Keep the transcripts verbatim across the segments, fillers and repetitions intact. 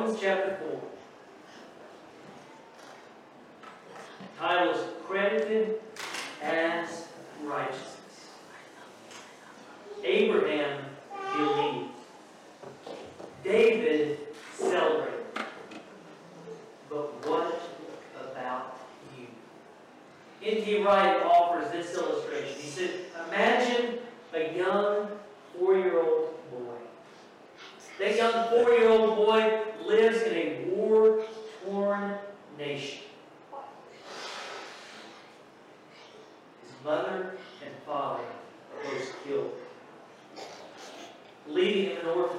Romans chapter four. The title is Credited as Righteousness. Abraham believed. David celebrated. But what about you? N T Wright offers this illustration. He said, imagine a young four-year-old boy. That young four-year-old boy lives in a war-torn nation. His mother and father are both killed, leaving him an orphan.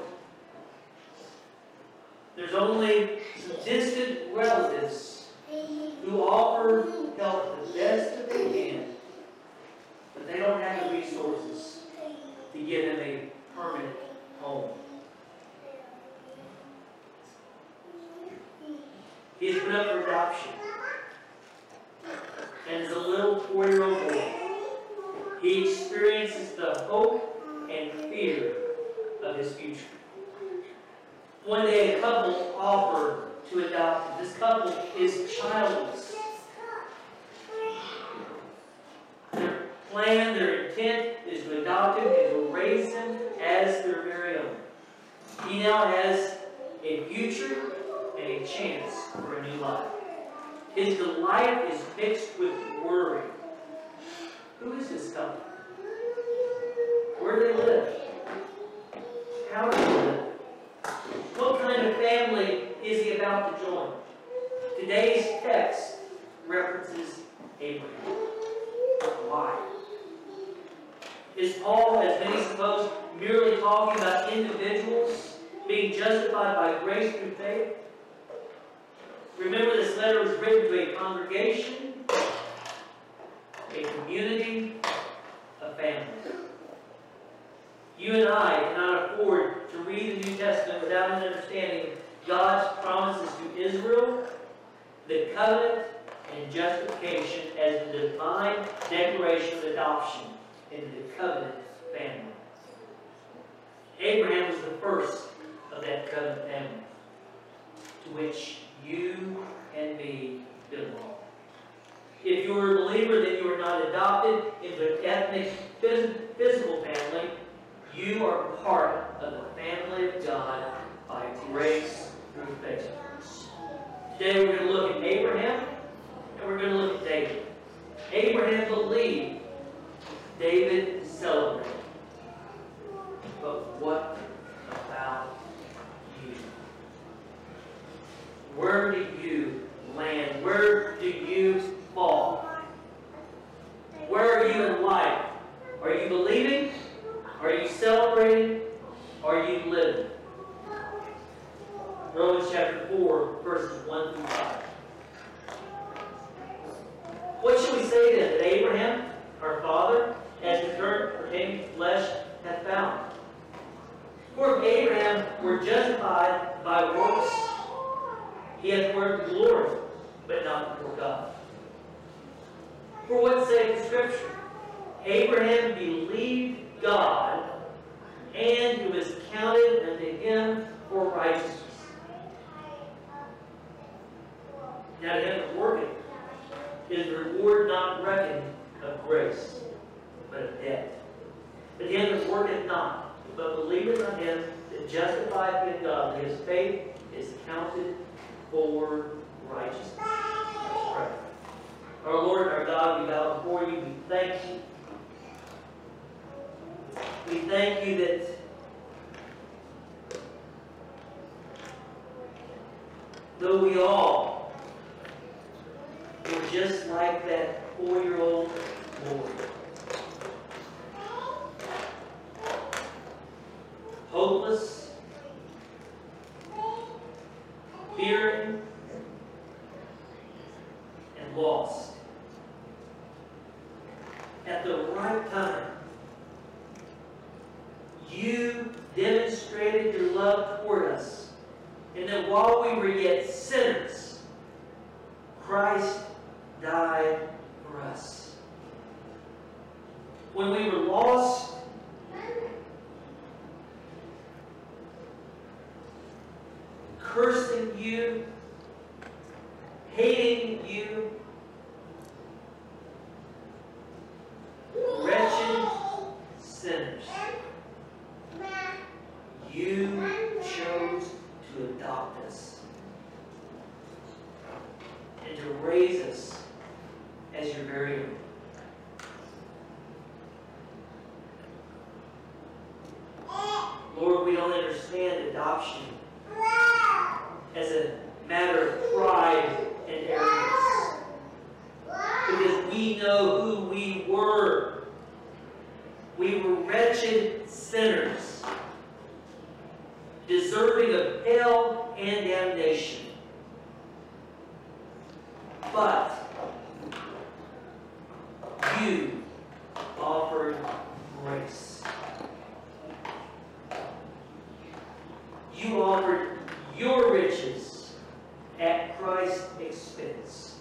There's only some distant relatives who offer help the best that they can, but they don't have the resources to give him a permanent home. He's put up for adoption. And as a little four-year-old boy, he experiences the hope and fear of his future. One day a couple offered to adopt him. This couple is childless. Their plan, their intent is to adopt him and to raise him as their very own. He now has a future and a chance for a new life. His delight is mixed with worry. Who is this couple? Where do they live? How do they live? What kind of family is he about to join? Today's text references Abraham. Why? Is Paul, as many suppose, merely talking about individuals being justified by grace through faith? Remember, this letter was written to a congregation, a community, a family. You and I cannot afford to read the New Testament without understanding God's promises to Israel, the covenant and justification as the divine declaration of adoption into the covenant family. Abraham was the first of that covenant family, to which you and me belong. If you are a believer, then you are not adopted into an ethnic, physical family. You are part of the family of God by grace through faith. Today we're going to look at Abraham, and we're going to look at David. Abraham believed, David celebrated. But what about you? Where do you land? Where do you fall? Where are you in life? Are you believing? Are you celebrating? Are you living? Romans chapter four, verses one through five. What shall we say then? That Abraham, our father, as the current pertaining to flesh, hath found? For if Abraham were justified by works, he hath worked glory, but not before God. For what saith the Scripture? Abraham believed God, and it was counted unto him for righteousness. Now to him that worketh is the reward not reckoned of grace, but of debt. But to him that worketh not, but believeth on him that justifieth with God, his faith is counted for righteousness. Let's pray. Our Lord and our God, we bow before you. We thank you. We thank you that though we all were just like that four-year-old boy, hopeless, fearing, and lost, at the right time, you demonstrated your love toward us, and that while we were yet sinners, Christ died for us. When we were lost, cursing you, hating you, wretched sinners. You chose to adopt us and to raise us as your very own. Lord, we don't understand adoption as a matter of pride and arrogance, because we know who we were. We were wretched sinners, deserving of hell and damnation. But you offered grace. You offered your riches at Christ's expense.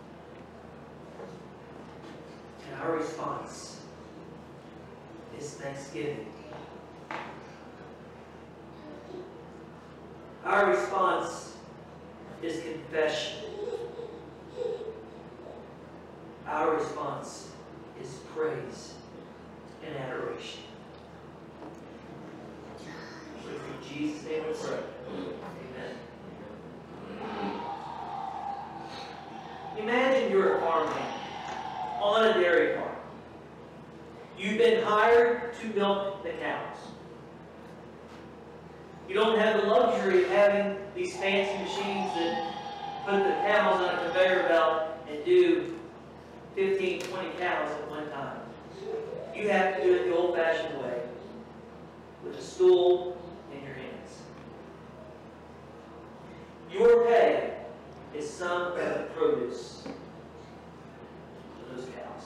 And our response is thanksgiving. Our response is confession. Our response is praise and adoration. So in Jesus' name we pray. Amen. Imagine you're a farmhand on a dairy farm. You've been hired to milk the cows. You don't have the luxury of having these fancy machines that put the cows on a conveyor belt and do fifteen, twenty cows at one time. You have to do it the old-fashioned way, with a stool in your hands. Your pay is some of the produce of those cows.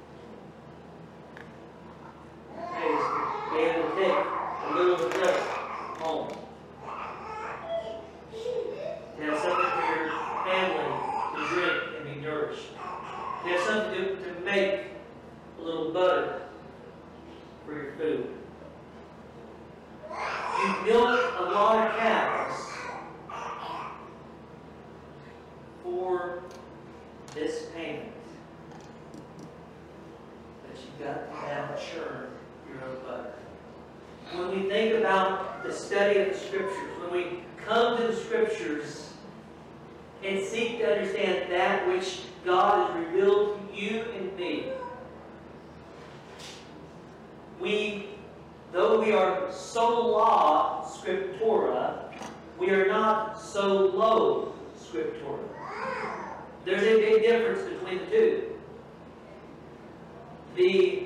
Your pay is to be able to take a little bit of home. To have something for your family to drink and be nourished. To have something to, to make a little butter for your food. You milk a lot of cows for this payment. But you've got to have churn your own butter. When we think about the study of the Scriptures, when we come to the Scriptures and seek to understand that which God has revealed to you and me, we, though we are sola scriptura, we are not solo scriptura. There's a big difference between the two. The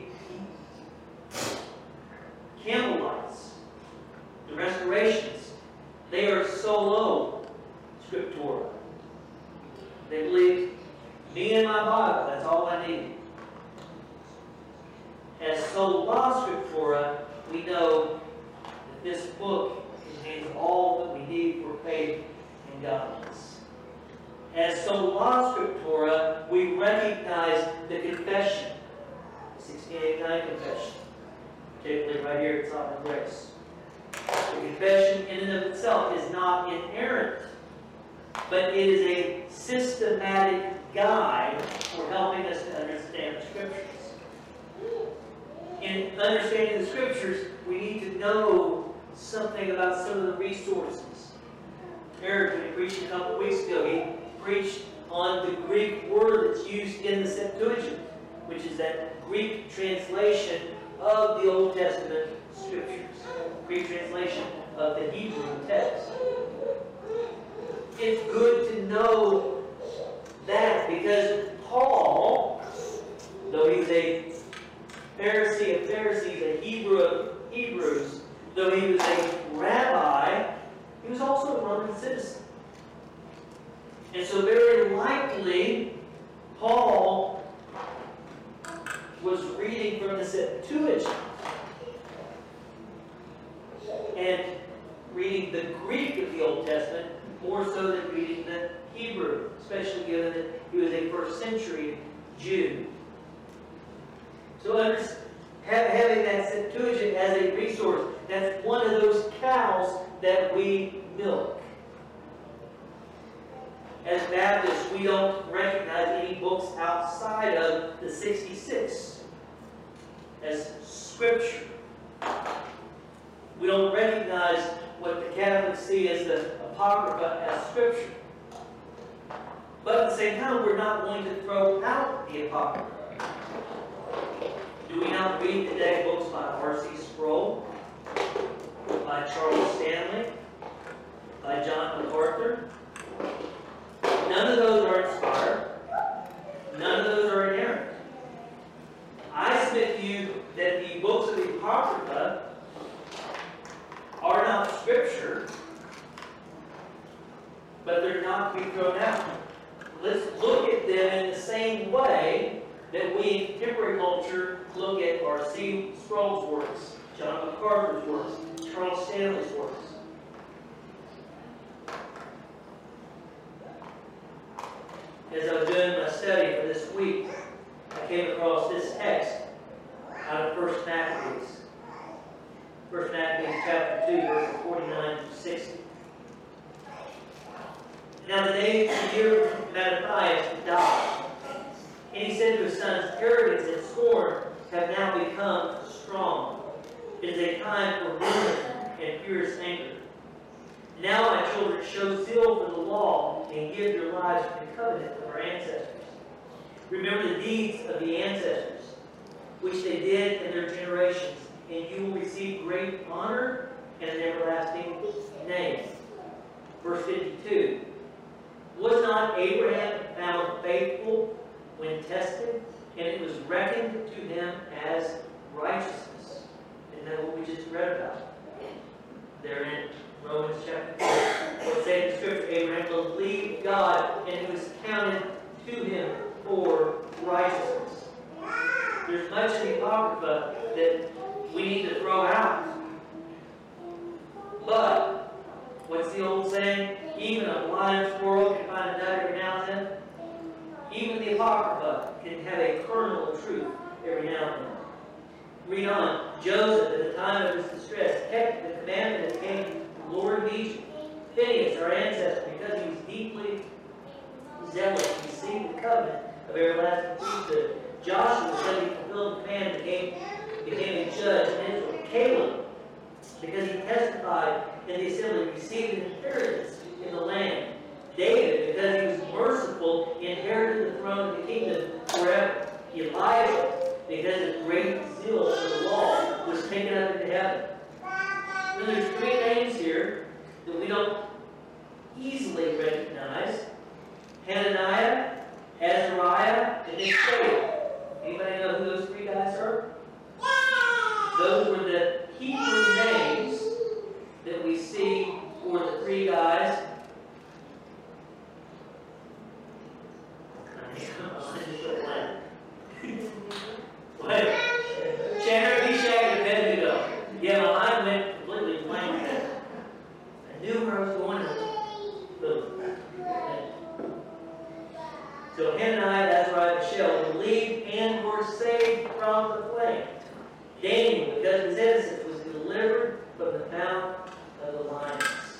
Campbellites, the Restorations, they are solo scriptura. They believe, me and my Bible, that's all I need. As sola scriptura, we know that this book contains all that we need for faith and godliness. As sola scriptura, we recognize the confession, the sixteen eighty-nine confession, particularly right here at Sovereign Grace. The confession in and of itself is not inerrant, but it is a systematic guide for helping us to understand the Scriptures. In understanding the Scriptures, we need to know something about some of the resources. Eric, when he preached a couple of weeks ago, he preached on the Greek word that's used in the Septuagint, which is that Greek translation of the Old Testament Scriptures. Greek translation of the Hebrew text. It's good to know that because Paul, though he was a Pharisee of Pharisees, a Hebrew of Hebrews, though he was a rabbi, he was also a Roman citizen. And so very likely, Paul was reading from the Septuagint and reading the Greek of the Old Testament more so than reading the Hebrew, especially given that he was a first century Jew. So having that Septuagint as a resource, that's one of those cows that we milk. as Baptists, we don't recognize any books outside of the sixty-six as Scripture. We don't recognize what the Catholics see as the Apocrypha as Scripture. But at the same time, we're not going to throw out the Apocrypha. Do we not read today books by R C Sproul, by Charles Stanley, by John MacArthur? None of those are inspired. None of those are inerrant. I submit to you that the books of the Apocrypha are not Scripture, but they're not to be thrown out. Let's look at them in the same way that we in contemporary culture look at R C Sproul's works, John MacArthur's works, Charles Stanley's works. As I was doing my study for this week, I came across this text out of First Maccabees. First Maccabees chapter two, verses forty-nine to sixty. Now the days of the year of Mattathias died, and he said to his sons, arrogance and scorn have now become strong. It is a time for ruin and furious anger. Now, my children, show zeal for the law and give your lives to the covenant of our ancestors. Remember the deeds of the ancestors, which they did in their generations, and you will receive great honor and an everlasting name. Verse fifty-two. Was not Abraham found faithful when tested, and it was reckoned to him as righteousness? Isn't that what we just read about? There in Romans chapter four. What says the Scripture, Abraham believed God, and it was counted to him for righteousness. There's much in the Apocrypha that we need to throw out. But, what's the old saying? Even a blind squirrel can find a nut every now and then. Even the Apocrypha can have a kernel of truth every now and then. Read on. Joseph, at the time of his distress, kept the commandment of the king, Lord of Egypt. Phineas, our ancestor, because he was deeply zealous, received the covenant of everlasting priesthood. Joshua, because he fulfilled the command, became, became a judge in Israel. Caleb, because he testified in the assembly, received an inheritance in the land. David, because he was merciful, inherited the throne of the kingdom forever. Elijah, because his great zeal for the law was taken up into heaven. Now, there's three names here that we don't easily recognize: Hananiah, Azariah, and Mishael. Anybody know who those three guys are? Those were the Hebrew names that we see for the three guys. What? Shadrach, Meshach, and Abednego. Yeah, my mind went completely blank there. I knew where I was going. So Hananiah, Azariah, and Mishael believed and were saved from the flame. Daniel, because his innocence, was delivered from the mouth of the lions.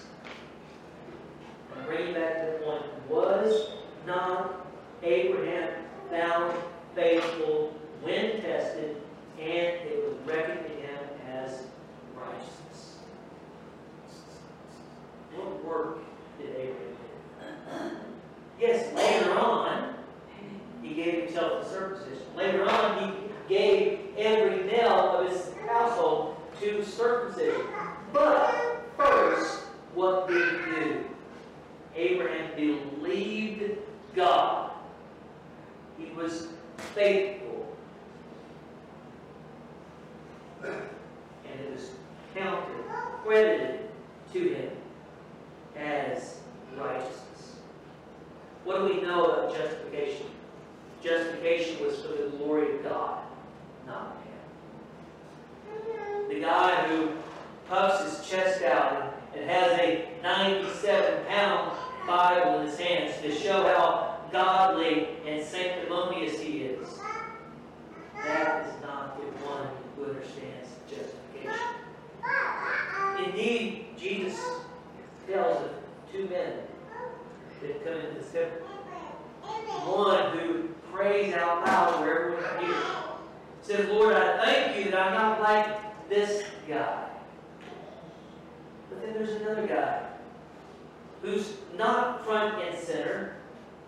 And bringing back to the point, was not Abraham found faithful when tested, and it was reckoned to him as righteousness? What work did Abraham do? Yes, later on, he gave himself the circumcision. Later on, he gave every male of his household to circumcision. But first, what did he do? Abraham believed God. He was faithful. And it was counted, credited to him as righteousness. What do we know about justification? Justification was for the glory of God, not man. The guy who puffs his chest out and has a ninety-seven pound Bible in his hands to show how godly and sanctimonious he is, that is not the one who understands justification. Indeed, Jesus tells of two men that come into this temple. One who prays out loud where everyone can hear. Says, Lord, I thank you that I'm not like this guy. But then there's another guy who's not front and center,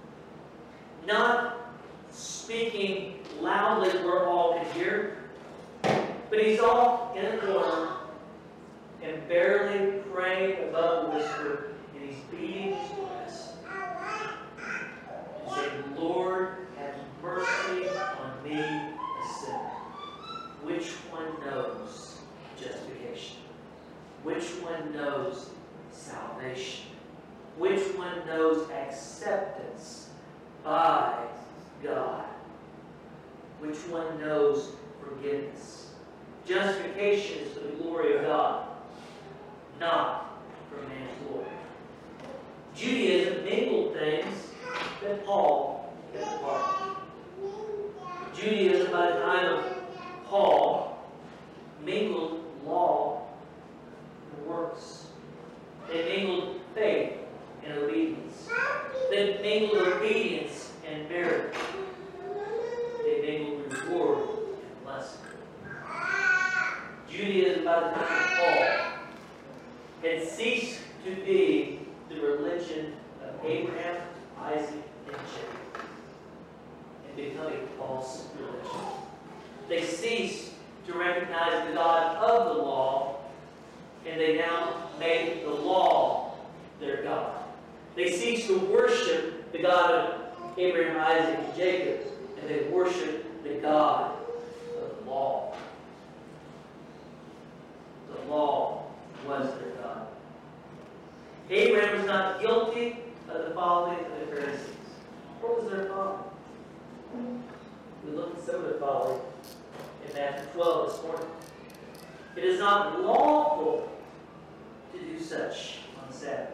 not speaking loudly where all can hear, but he's off in a corner and barely praying above a whisper, and he's beating his breast and saying, Lord, have mercy on me, a sinner. Which one knows justification? Which one knows salvation? Which one knows acceptance by God? Which one knows forgiveness? Justification is for the glory of God, not for man's glory. Judaism mingled things that Paul kept apart. Judaism, by the time of Paul, mingled law and works. They mingled faith and obedience. They mingled obedience and merit. They mingled reward and blessing. Judaism, by the time of Paul, had ceased to be the religion of Abraham, Isaac, and Jacob, and become a false religion. They ceased to recognize the God of the law, and they now made the law their God. They ceased to worship the God of Abraham, Isaac, and Jacob, and they worshiped the God of the law. The law was their God. Abraham was not guilty of the folly of the Pharisees. What was their folly? We looked at some of their folly in Matthew twelve this morning. It is not lawful to do such on the Sabbath.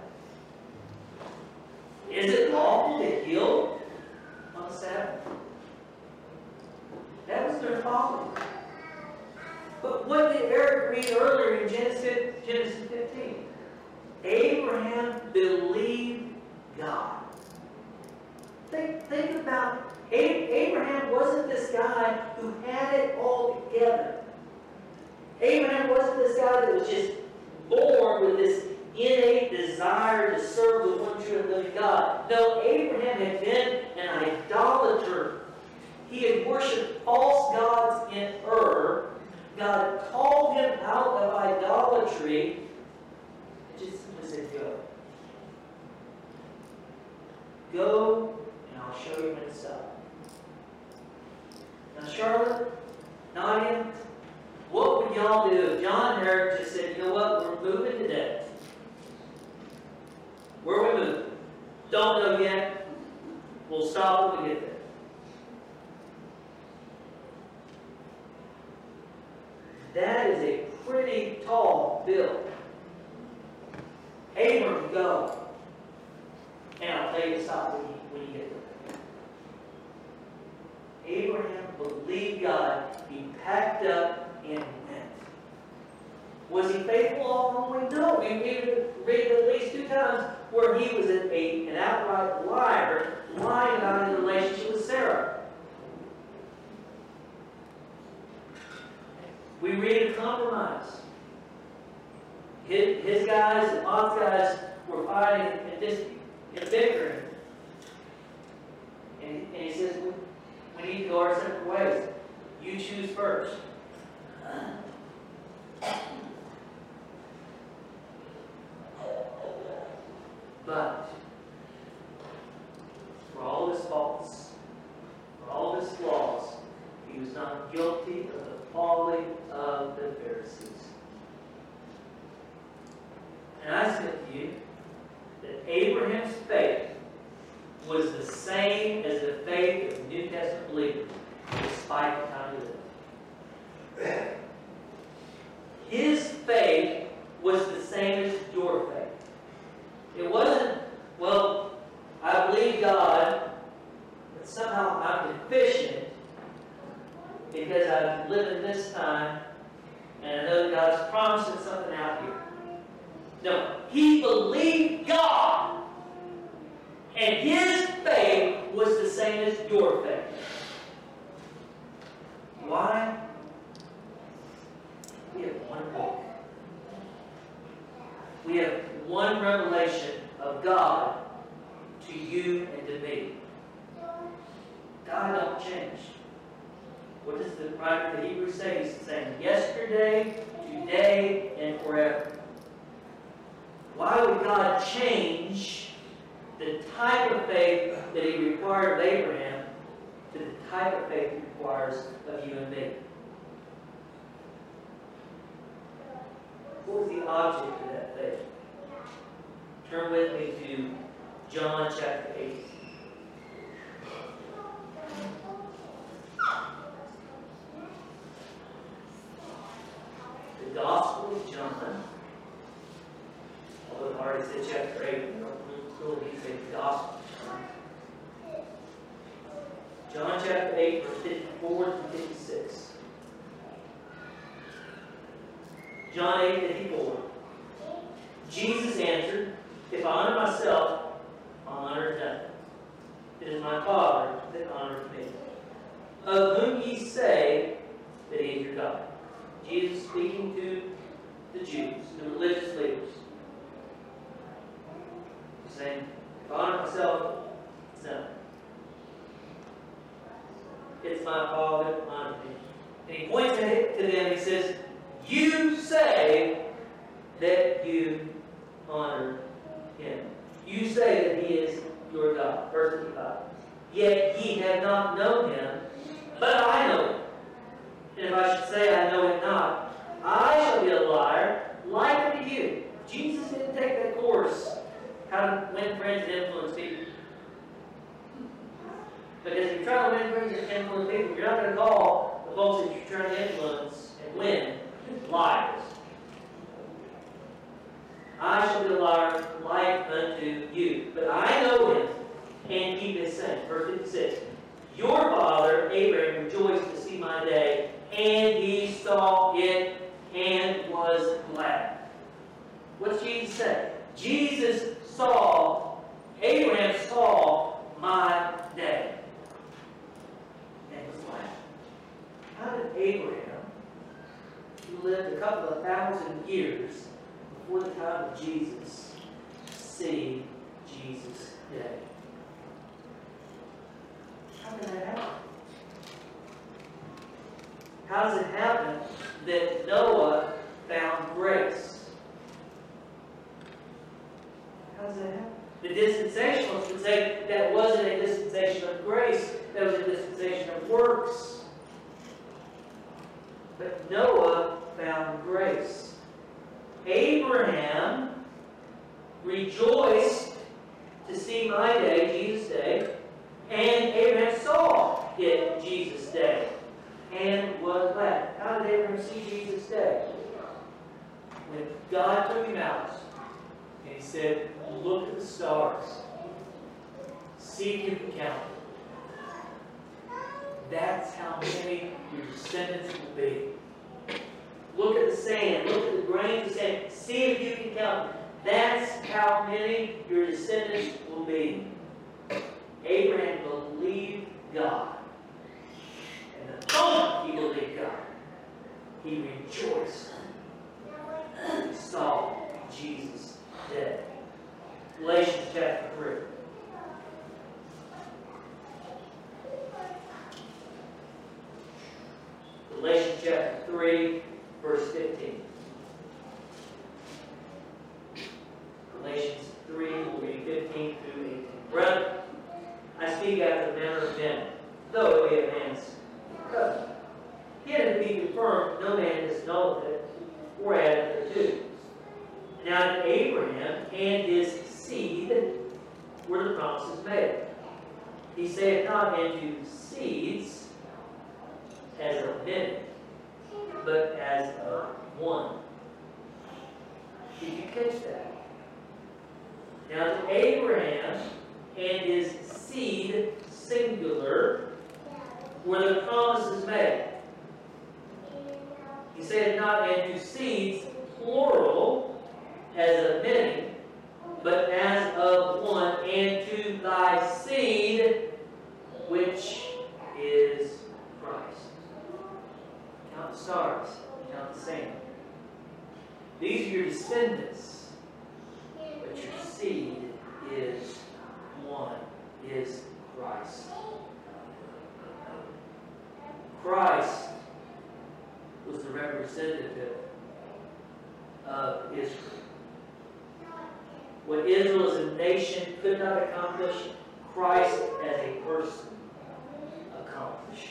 Is it lawful to heal on the Sabbath? That was their folly. But what did Eric read earlier in Genesis, Genesis fifteen? Abraham believed God. Think, think about Abraham wasn't this guy who had it all together. Abraham wasn't this guy that was just born with this innate desire to serve the one true and living God. No, Abraham had been an idolater. He had worshipped false gods in Ur. God called him out of idolatry and just simply said, go. Go, and I'll show you when to stop. Now, Charlotte, Nadia, what would y'all do if John and Eric just said, you know what, we're moving today? Where are we moving? Don't know yet. We'll stop when we get there. That is a pretty tall bill. Abram, go. And I'll tell you to stop when you, when you get there. Abraham believed God. He packed up and went. Was he faithful all the way? No. We read at least two times where he was an, a, an outright liar, lying about his relationship with Sarah. We read a compromise. His, his guys and Lot's guys were fighting and just and bickering. And, and he says, we need to go our separate ways. You choose first. But for all his faults, for all his flaws, he was not guilty of the folly of the Pharisees. And I said to you that Abraham's faith was the same as the faith of New Testament believers, despite the time he lived. His faith was the same as your faith. It wasn't, well, I believe God, but somehow I'm deficient because I've lived in this time and I know God's promising something out here. No, he believed God And his faith was the same as your faith. Why? We have one book. We have one revelation of God to you and to me. God don't change. What does the writer of the Hebrews say? He's saying yesterday, today, and forever. Why would God change the type of faith that he required of Abraham to the type of faith he requires of you and me? What was the object of that faith? Turn with me to John chapter eight. The Gospel of John. Although I already said chapter eight, we don't really need to say the Gospel of John. John chapter eight, verse fifty-four to fifty-six. John eight, fifty-four. Jesus answered, "If I honor myself, I honor nothing. It is my Father that honors me, of whom ye say that he is your God." Jesus speaking to the Jews, the religious leaders. He's saying, if I honor myself, it's nothing. It's my Father that honors me. And he points to them, he says, you say that you honor him. You say that he is your God. Verse fifty-five. Yet ye have not known him, but I know him. And if I should say I know him not, I shall be a liar like unto you. Jesus didn't take that course, how to win friends and influence people. Because if you're trying to win friends and influence people, you're not going to call the folks that you're trying to influence and win liars. I shall be a liar like unto you. But I know him and keep his saying. Verse fifty-six. Your father Abraham rejoiced to see my day, and he saw it and was glad. What's Jesus say? Jesus saw, Abraham saw my day and was glad. How did Abraham, who lived a couple of thousand years before the time of Jesus, see Jesus' day? How did that happen? How does it happen that Noah found grace? How does that happen? The dispensationalists would say that wasn't a dispensation of grace, that was a dispensation of works. But Noah found grace. Abraham rejoiced to see my day, Jesus' day, and Abraham saw it, Jesus' day, and was glad. How did Abraham see Jesus' day? When God took him out and he said, look at the stars. See if you can count them. That's how many your descendants will be. Look at the sand. Look at the grains of sand. See if you can count them. That's how many your descendants will be. Abraham believed God. And the moment he believed God, he rejoiced. He saw Jesus dead. Galatians chapter three. Galatians chapter three, verse fifteen. Galatians three, we'll read fifteen through eighteen. Brethren, I speak after the manner of men, though it be a man's covenant. Yet to be confirmed, no man is nulled it or added thereto. Now to Abraham and his seed were the promises made. He saith not unto seeds as of many, but as of one. Did you catch that? Now to Abraham and his seed, singular, were the promises made. He said not unto seeds, plural, as of many, but as of one, and to thy is Christ. Christ was the representative of Israel. What Israel as a nation could not accomplish, Christ as a person accomplished.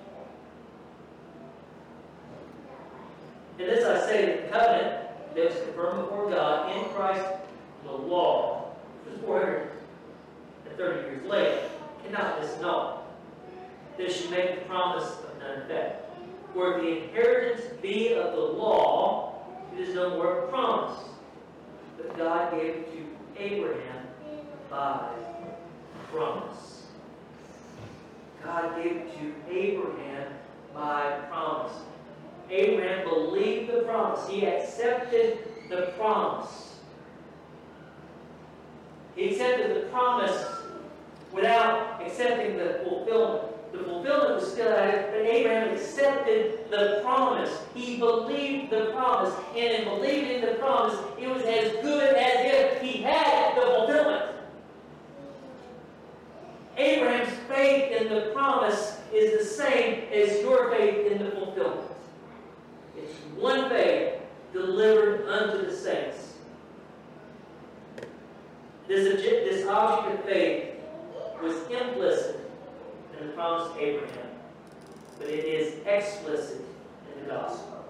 And this I say, the covenant that was confirmed before God in Christ, the law, which was four hundred thirty years later, cannot disannul. This should make the promise of none effect. For if the inheritance be of the law, it is no more of a promise. But God gave it to Abraham by promise. God gave it to Abraham by promise. Abraham believed the promise. He accepted the promise. He accepted the promise without accepting the fulfillment. The fulfillment was still at it, but Abraham accepted the promise. He believed the promise. And in believing the promise, it was as good as if he had the fulfillment. Abraham's faith in the promise is the same as your faith in the fulfillment. It's one faith delivered unto the saints. This, this object of faith was implicit in the promise of Abraham, but it is explicit in the gospel.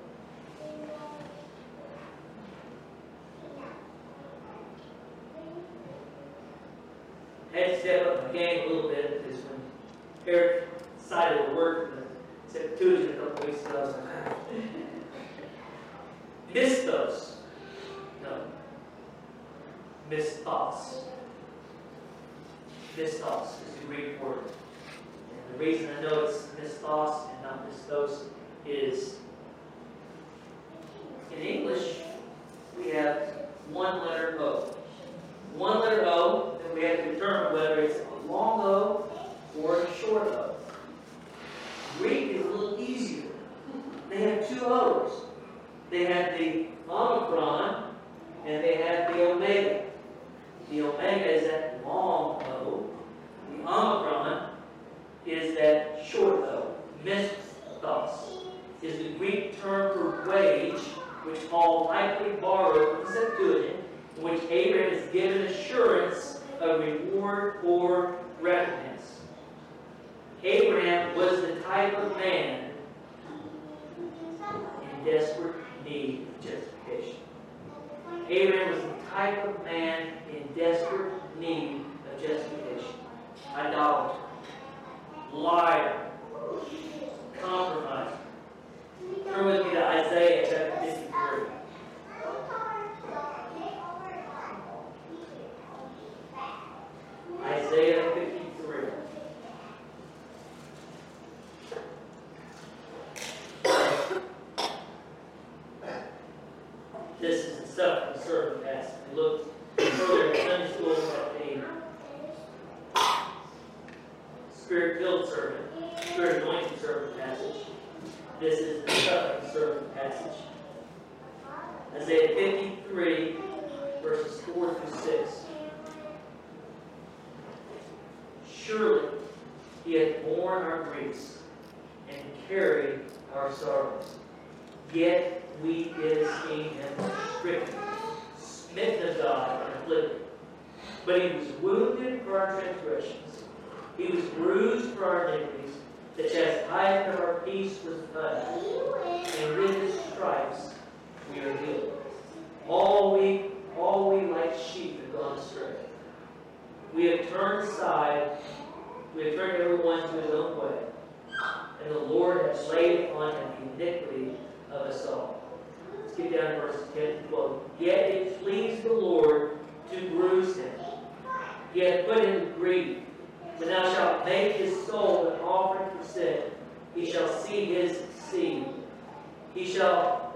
I had to step up my game a little bit because when Eric decided to work the Septuagint a couple weeks ago, I was like, ah. Mistos. No. Mistos. Mistos is the Greek word. And the reason I know it's mistos and not mistos is in English we have one letter O. One letter O, and we have to determine whether it's a long O or a short O. Greek is a little easier. They have two O's. They have the omicron and they have the omega. The omega is that long O. The omicron is that short O. Mistos is the Greek term for wage, which Paul likely borrowed from the Septuagint, in which Abraham is given assurance of reward or recompense. Abraham was the type of man in desperate need of justification. Abraham was the type of man in desperate need of justification. Idolater, liar, compromiser. Turn with me to Isaiah chapter fifty-three. Isaiah fifty-three. This is the self-conserving passage. We looked earlier in Sunday school at the Spirit-filled servant, Spirit-anointed servant passage. This is the self-conserving passage. Isaiah fifty-three, verses four through six. Surely he hath borne our griefs and carried our sorrows. Yet we did esteem him stricken, smitten of God, and afflicted. But he was wounded for our transgressions. He was bruised for our iniquities. The chastisement of our peace was upon him, and with his stripes we are healed. All we, all we like sheep have gone astray. We have turned aside, we have turned everyone to his own way, and the Lord has laid upon him the iniquity of us all. Let's get down to verses ten to twelve. Yet it pleased the Lord to bruise him. He hath put him to grief. But thou shalt make his soul an offering for sin. He shall see his seed. He shall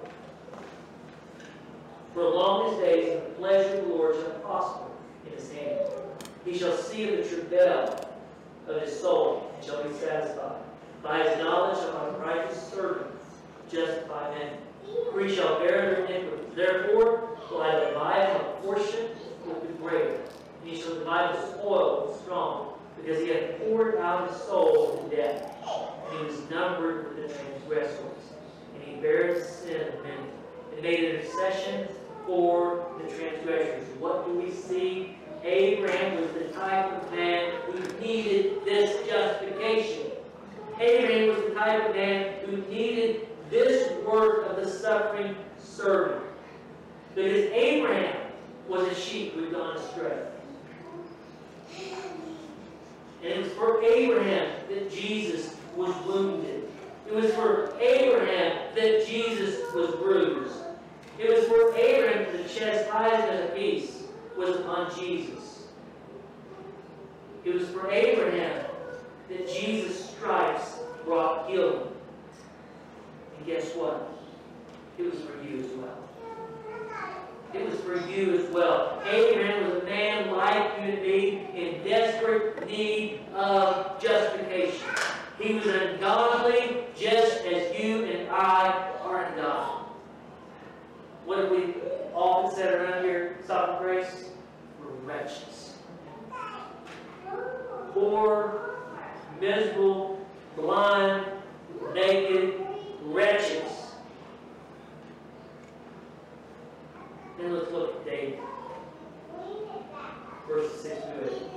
prolong his days, and the pleasure of the Lord shall prosper in his hand. He shall see the travail of his soul, and shall be satisfied. By his knowledge shall my righteous servant justify men, for he shall bear their iniquities. Therefore will I divide him a portion with the great, and he shall divide now the spoil was strong, because he had poured out his soul to death. And he was numbered with the transgressors. And he bare the sin of many, and made intercession for the transgressors. What do we see? Abraham was the type of man who needed this justification. Abraham was the type of man who needed this work of the suffering servant. Because Abraham was a sheep who had gone astray. And it was for Abraham that Jesus was wounded. It was for Abraham that Jesus was bruised. It was for Abraham that the chastisement of peace was upon Jesus. It was for Abraham that Jesus' stripes brought healing. And guess what? It was for you as well. It was for you as well. Abraham was a man like you and me in desperate need of justification. He was ungodly just as you and I are ungodly. What have we often said around here, Sovereign Grace? We're wretches. Poor, miserable, blind, naked, wretches. Then let's look at David. Verses six to eight.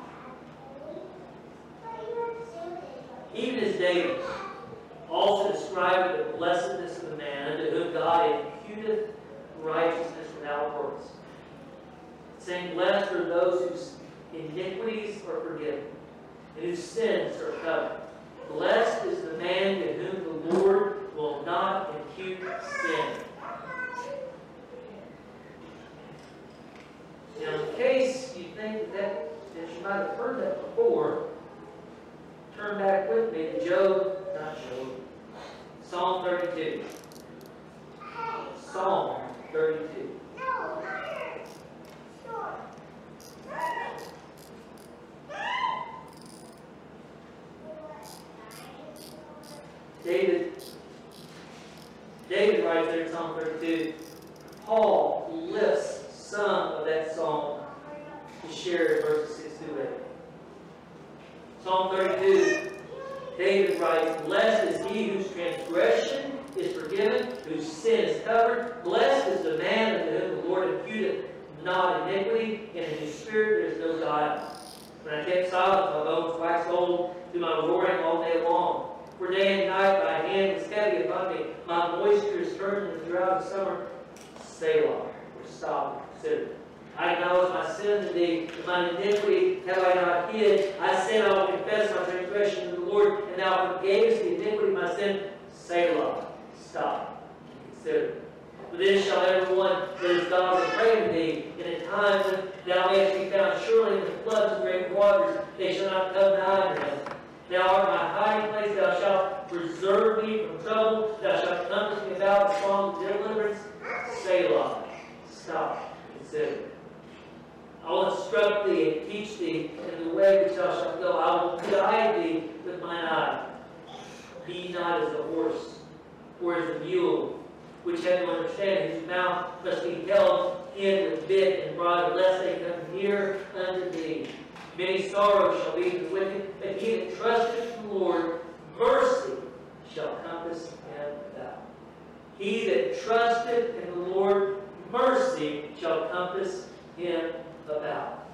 Even as David also described the blessedness of the man unto whom God imputeth righteousness without works, saying, blessed are those whose iniquities are forgiven, and whose sins are covered. Blessed is the man to whom the Lord will not impute sin. Now, in case you think that, that you might have heard that before, turn back with me to Job, not Job, Psalm thirty-two. Psalm thirty-two. David, David writes there in Psalm thirty-two, Paul lifts some of that psalm to share in verses six to eight. Psalm thirty-two, David writes, blessed is he whose transgression is forgiven, whose sin is covered. Blessed is the man unto whom the Lord imputeth not iniquity, and in his spirit there is no guile. When I kept silence, my bones waxed old through my roaring all day long. For day and night thy hand was heavy upon me. My moisture is turned in the drought of summer. Selah, or stop and consider. I acknowledge my sin to thee, and my iniquity have I not hid. I said, I will confess my transgression to the Lord, and thou forgavest the iniquity of my sin. Selah, stop and consider. For this shall everyone that is godly pray to thee, in a time when thou mayest be found. Surely in the floods of great waters they shall not come nigh them. Thou art my hiding place, thou shalt preserve me from trouble, thou shalt compass me about with strong deliverance. Selah, stop, consider. I will instruct thee and teach thee in the way which thou shalt go. I will guide thee with mine eye. Be not as the horse, or as the mule, which have no understanding, whose mouth must be held in with bit and bridle, lest they come near unto thee. Many sorrows shall be the wicked, but he that trusteth in the Lord, mercy shall compass him about. He that trusteth in the Lord, mercy shall compass him about.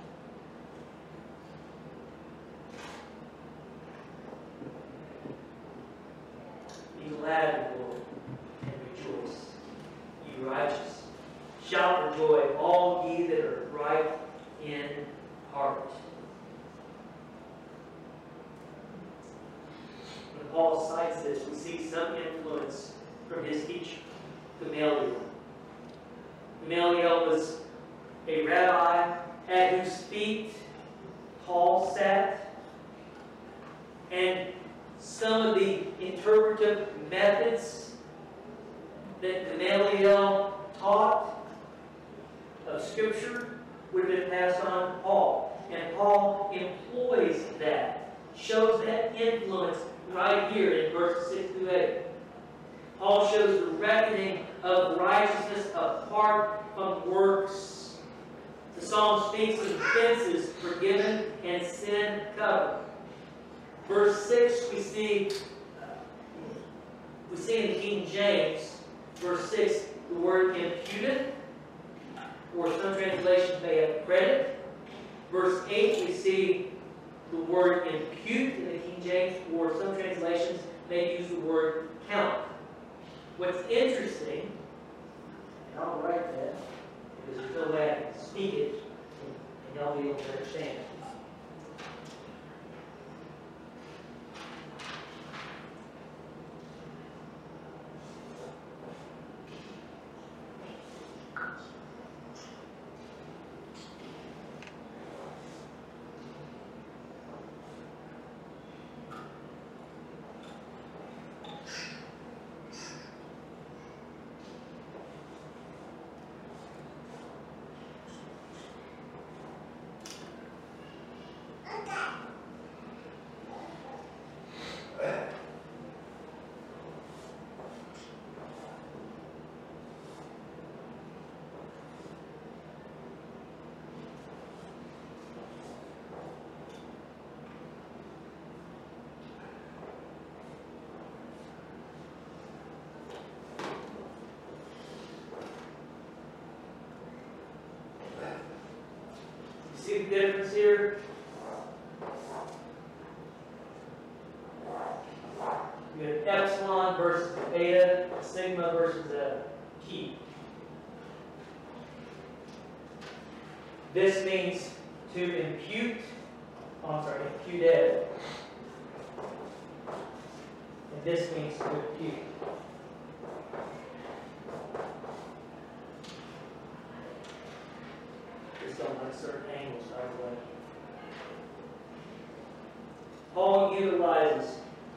Be glad in the Lord and rejoice, ye righteous. Shout for joy, all ye that are right in heart. When Paul cites this, we see some influence from his teacher, Gamaliel. Gamaliel was a rabbi at whose feet Paul sat, and some of the interpretive methods that Gamaliel taught of Scripture would have been passed on to Paul. And Paul employs that, shows that influence right here in verses six through eight. Paul shows the reckoning of righteousness apart from works. The psalm speaks of offenses forgiven and sin covered. Verse six, we see, uh, we see in the King James, verse six, the word imputed, or some translations may have credit. Verse eight, we see the word impute in the King James, or some translations may use the word count. What's interesting, and I'll write that, because there's no way I can speak it, and y'all be able to understand. See the difference here? You have epsilon versus beta, sigma versus a key. This means to impute, oh, I'm sorry, imputed. And this means to impute. On certain angles, by the way. Paul utilizes,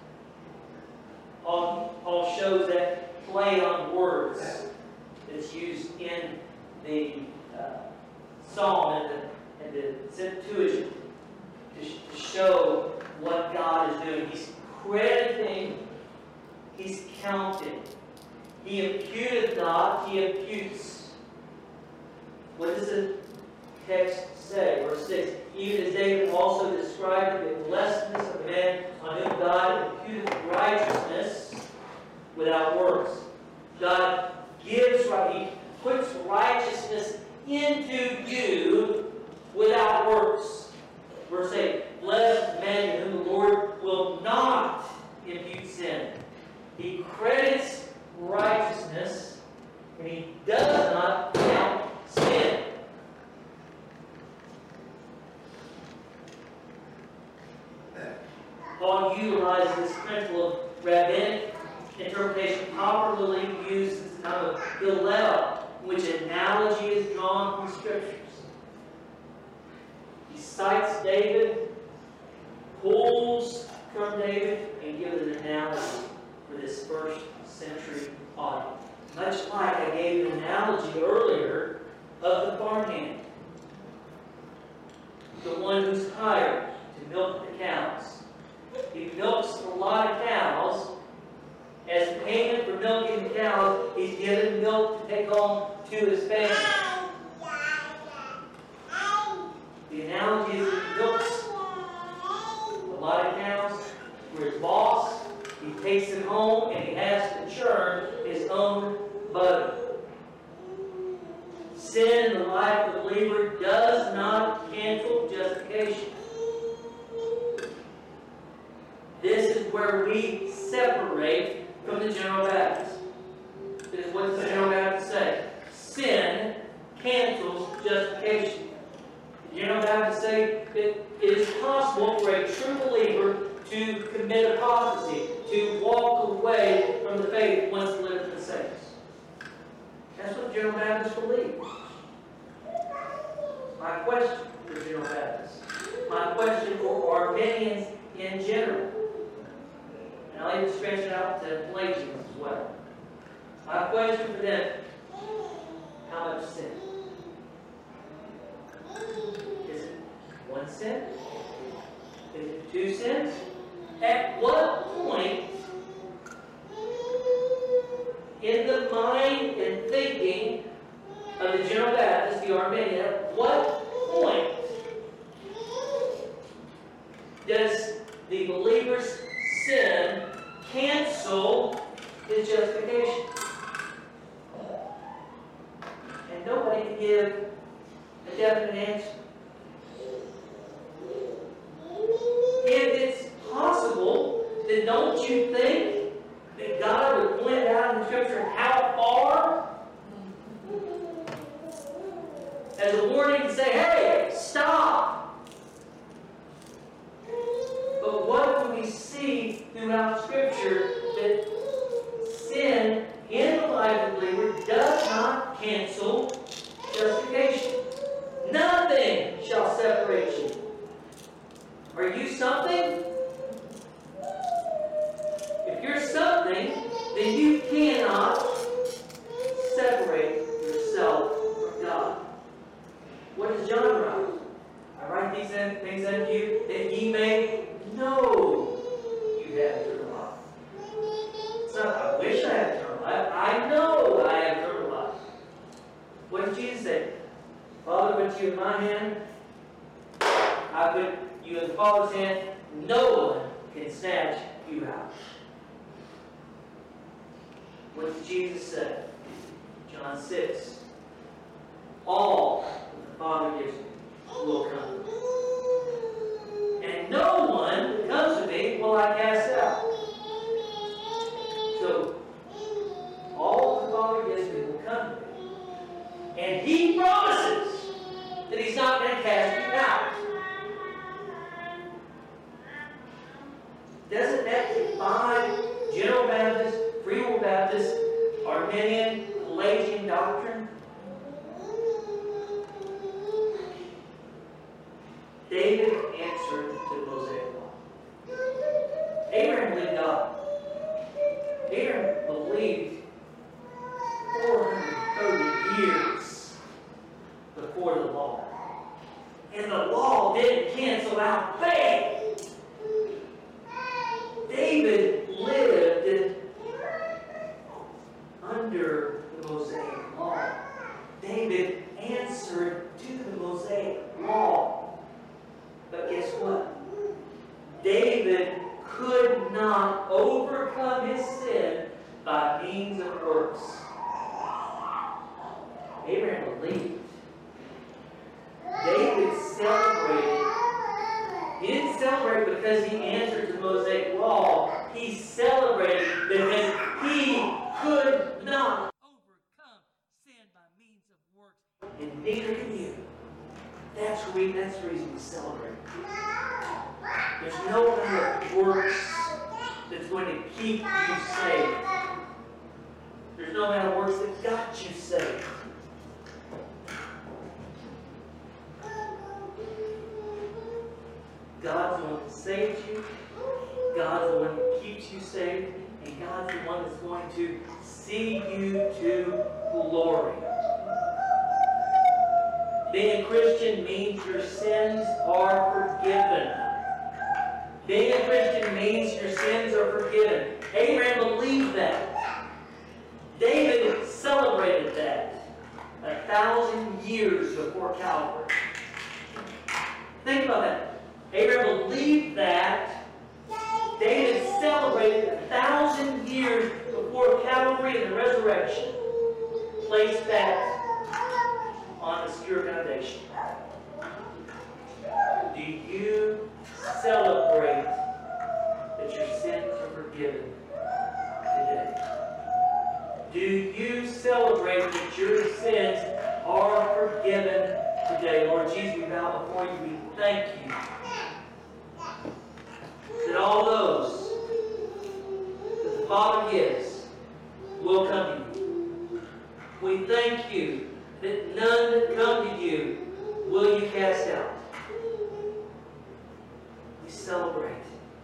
Paul, Paul shows that play on words that's used in the uh, Psalm and the, and the Septuagint to, sh to show what God is doing. He's crediting, he's counting. He imputeth not, he imputes. What does it? Text say, verse six, even as David also described the blessedness of a man on whom God imputed righteousness without works. God gives right, He puts righteousness into you without works. Verse eight, blessed the man to whom the Lord will not impute sin. He credits righteousness and He does not count sin. Paul utilizes this principle of rabbinic interpretation popularly used since the time of Hillel, in which analogy is drawn from Scriptures. He cites David, pulls from David, and gives an analogy for this first century audience. Much like I gave an analogy earlier of the farmhand, the one who's hired to milk the cows. He milks a lot of cows. As payment for milking the cows, he's given milk to take home to his family. The analogy is he milks a lot of cows for his boss. He takes it home and he has to churn his own butter. Sin in the life of the believer does not cancel justification. This is where we separate from the General Baptist. This is what the General Baptist say. Sin cancels justification. The General Baptist say that it is possible for a true believer to commit apostasy, to walk away from the faith once lived in the saints. That's what the General Baptists believe. My question for General Baptists, my question for Arminians in general, and I'll even stretch it out to Pelagians as well. My question for them, how much sin? Is it one sin? Is it two sins? At what point in the mind and thinking of the General Baptist, the Arminian, at what point does the believer's sin cancel his justification? And nobody can give a definite answer. If it's possible, then don't you think that God would point out in the Scripture how far? As a warning to say, hey, stop! But what do we see throughout Scripture? That sin in the life of the believer does not cancel justification. Nothing shall separate you. Are you something? If you're something, then you cannot separate yourself from God. What does John write? I write these things unto you that ye may know you have eternal life. It's not, I wish I had eternal life. I know I have eternal life. What did Jesus say? Father, put you in my hand. I put you in the Father's hand. No one can snatch you out. What did Jesus say? John six. All that the Father gives me will come. And no one that comes to me will I cast out. So, all that the Father gives me will come to me. And He promises that He's not going to cast you out. Doesn't that defy General Baptist, Free Will Baptist, Arminian, Pelagian doctrine? David answered to the Mosaic law. Abraham believed God. Abraham believed four hundred thirty years before the law. And the law didn't cancel out faith. David lived under the Mosaic law. David answered to the Mosaic law. But guess what? David could not overcome his sin by means of works. Abraham believed. David celebrated. He didn't celebrate because he answered to the Mosaic law. He celebrated because he could not overcome sin by means of works. And neither can you. That's the reason, that's the reason we celebrate. There's no amount of works that's going to keep you saved. There's no amount of works that got you saved. God's the one that saves you. God's the one that keeps you saved. And God's the one that's going to see you to glory. Being a Christian means your sins are forgiven. Being a Christian means your sins are forgiven. Abraham believed that. David celebrated that a thousand years before Calvary. Think about that. Abraham believed that. David celebrated a thousand years before Calvary and the resurrection. Placed that on a secure foundation. Do you celebrate that your sins are forgiven today? Do you celebrate that your sins are forgiven today? Lord Jesus, we bow before you. We thank you that all those that the Father gives will come to you. We thank you that none that come to you will you cast out. We celebrate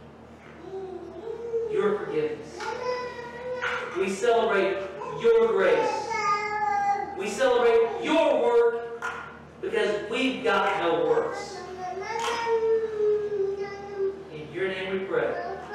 your forgiveness. We celebrate your grace. We celebrate your work because we've got no works. In your name we pray.